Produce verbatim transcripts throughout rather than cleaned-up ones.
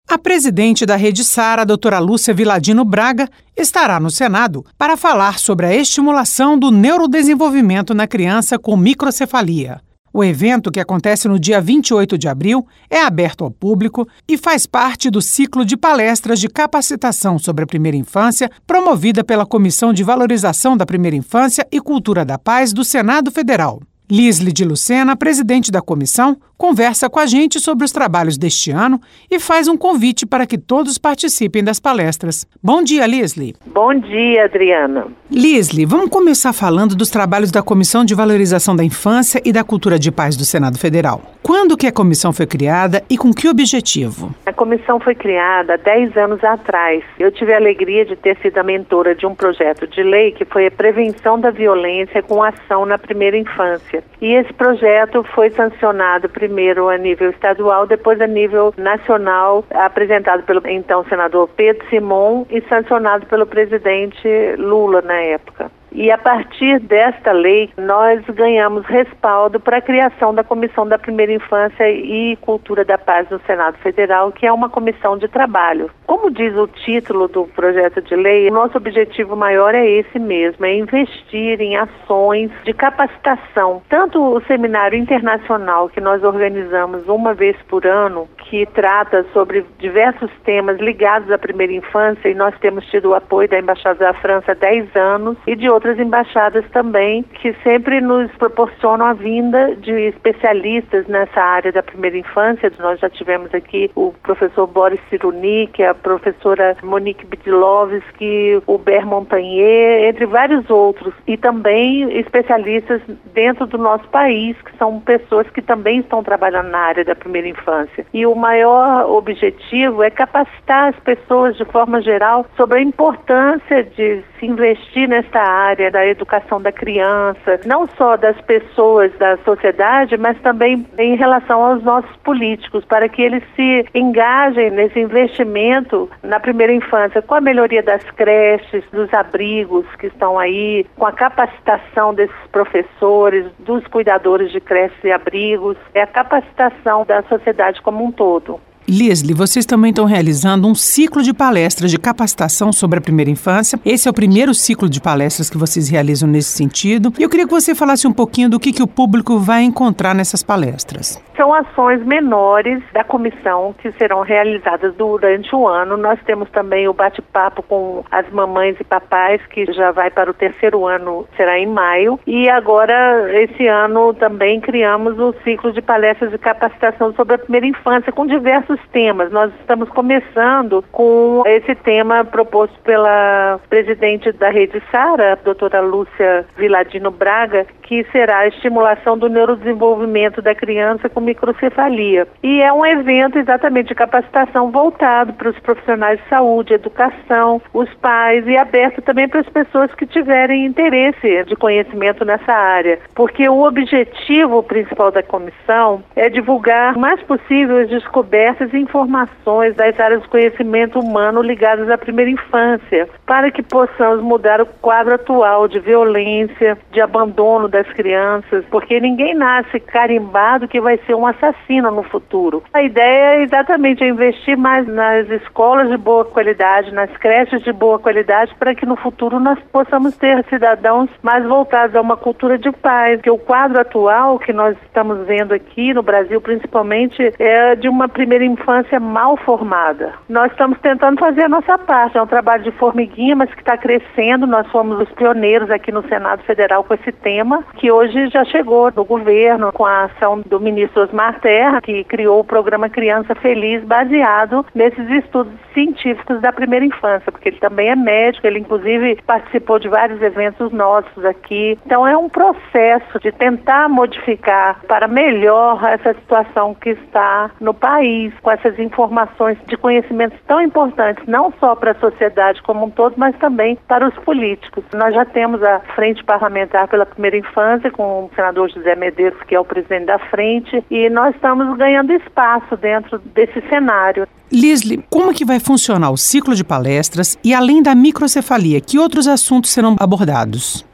A presidente da Rede Sara, a doutora Lúcia Viladino Braga, estará no Senado para falar sobre a estimulação do neurodesenvolvimento na criança com microcefalia. O evento, que acontece no dia vinte e oito de abril, é aberto ao público e faz parte do ciclo de palestras de capacitação sobre a primeira infância, promovida pela Comissão de Valorização da Primeira Infância e Cultura da Paz do Senado Federal. Lisle de Lucena, presidente da comissão, conversa com a gente sobre os trabalhos deste ano e faz um convite para que todos participem das palestras. Bom dia, Lisle. Bom dia, Adriana. Lisle, vamos começar falando dos trabalhos da Comissão de Valorização da Infância e da Cultura de Paz do Senado Federal. Quando que a comissão foi criada e com que objetivo? A comissão foi criada há dez anos atrás. Eu tive a alegria de ter sido a mentora de um projeto de lei que foi a prevenção da violência com ação na primeira infância. E esse projeto foi sancionado primeiro a nível estadual, depois a nível nacional, apresentado pelo então senador Pedro Simon e sancionado pelo presidente Lula na época. E a partir desta lei, nós ganhamos respaldo para a criação da Comissão da Primeira Infância e Cultura da Paz no Senado Federal, que é uma comissão de trabalho. Como diz o título do projeto de lei, o nosso objetivo maior é esse mesmo, é investir em ações de capacitação. Tanto o seminário internacional que nós organizamos uma vez por ano, que trata sobre diversos temas ligados à primeira infância, e nós temos tido o apoio da Embaixada da França há dez anos, e de outras embaixadas também, que sempre nos proporcionam a vinda de especialistas nessa área da primeira infância. Nós já tivemos aqui o professor Boris Cyrulnik, a professora Monique Bidlovski, o Ber Montagnier, entre vários outros, e também especialistas dentro do nosso país, que são pessoas que também estão trabalhando na área da primeira infância. E o maior objetivo é capacitar as pessoas de forma geral sobre a importância de se investir nesta área da educação da criança, não só das pessoas da sociedade, mas também em relação aos nossos políticos, para que eles se engajem nesse investimento na primeira infância, com a melhoria das creches, dos abrigos que estão aí, com a capacitação desses professores, dos cuidadores de creches e abrigos, é a capacitação da sociedade como um todo. Lisle, vocês também estão realizando um ciclo de palestras de capacitação sobre a primeira infância. Esse é o primeiro ciclo de palestras que vocês realizam nesse sentido. E eu queria que você falasse um pouquinho do que, que o público vai encontrar nessas palestras. São ações menores da comissão que serão realizadas durante o ano. Nós temos também o bate-papo com as mamães e papais, que já vai para o terceiro ano, será em maio. E agora, esse ano, também criamos o ciclo de palestras de capacitação sobre a primeira infância, com diversos temas. Nós estamos começando com esse tema proposto pela presidente da Rede Sara, a doutora Lúcia Viladino Braga, que será a estimulação do neurodesenvolvimento da criança com microcefalia. E é um evento exatamente de capacitação voltado para os profissionais de saúde, educação, os pais, e aberto também para as pessoas que tiverem interesse de conhecimento nessa área. Porque o objetivo principal da comissão é divulgar o mais possível as descobertas e informações das áreas do conhecimento humano ligadas à primeira infância, para que possamos mudar o quadro atual de violência, de abandono das crianças, porque ninguém nasce carimbado que vai ser um assassino no futuro. A ideia é exatamente investir mais nas escolas de boa qualidade, nas creches de boa qualidade, para que no futuro nós possamos ter cidadãos mais voltados a uma cultura de paz, que o quadro atual que nós estamos vendo aqui no Brasil, principalmente, é de uma primeira infância mal formada. Nós estamos tentando fazer a nossa parte, é um trabalho de formiguinha, mas que está crescendo. Nós fomos os pioneiros aqui no Senado Federal com esse tema, que hoje já chegou no governo com a ação do ministro Osmar Terra, que criou o programa Criança Feliz, baseado nesses estudos científicos da primeira infância, porque ele também é médico, ele inclusive participou de vários eventos nossos aqui. Então é um processo de tentar modificar para melhor essa situação que está no país, com essas informações de conhecimentos tão importantes, não só para a sociedade como um todo, mas também para os políticos. Nós já temos a Frente Parlamentar pela Primeira Infância, com o senador José Medeiros, que é o presidente da frente, e nós estamos ganhando espaço dentro desse cenário. Lisle, como que vai funcionar o ciclo de palestras e, além da microcefalia, que outros assuntos serão abordados?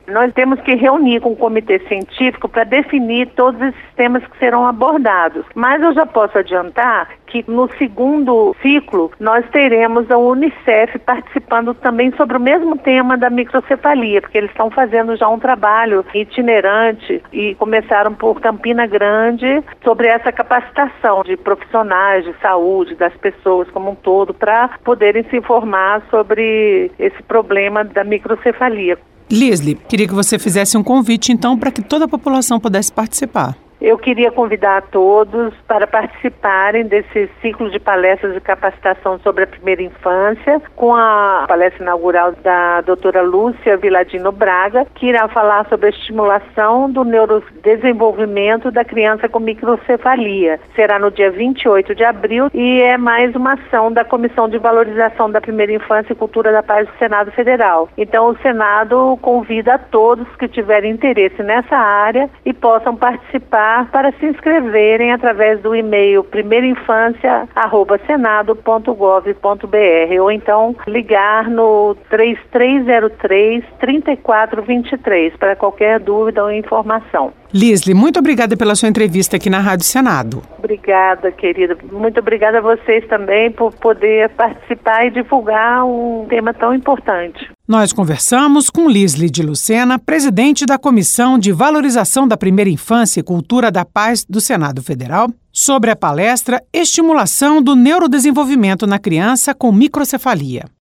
Nós temos que reunir com o comitê científico para definir todos esses temas que serão abordados. Mas eu já posso adiantar que no segundo ciclo nós teremos a Unicef participando também sobre o mesmo tema da microcefalia, porque eles estão fazendo já um trabalho itinerante e começaram por Campina Grande sobre essa capacitação de profissionais de saúde, das pessoas como um todo, para poderem se informar sobre esse problema da microcefalia. Lisli, queria que você fizesse um convite, então, para que toda a população pudesse participar. Eu queria convidar a todos para participarem desse ciclo de palestras de capacitação sobre a primeira infância, com a palestra inaugural da doutora Lúcia Viladino Braga, que irá falar sobre a estimulação do neurodesenvolvimento da criança com microcefalia. Será no dia vinte e oito de abril e é mais uma ação da Comissão de Valorização da Primeira Infância e Cultura da Paz do Senado Federal. Então, o Senado convida a todos que tiverem interesse nessa área e possam participar para se inscreverem através do e-mail primeirainfância arroba senado ponto gov ponto br ou então ligar no três três zero três, três quatro dois três para qualquer dúvida ou informação. Lisli, muito obrigada pela sua entrevista aqui na Rádio Senado. Obrigada, querida. Muito obrigada a vocês também por poder participar e divulgar um tema tão importante. Nós conversamos com Lisli de Lucena, presidente da Comissão de Valorização da Primeira Infância e Cultura da Paz do Senado Federal, sobre a palestra Estimulação do Neurodesenvolvimento na Criança com Microcefalia.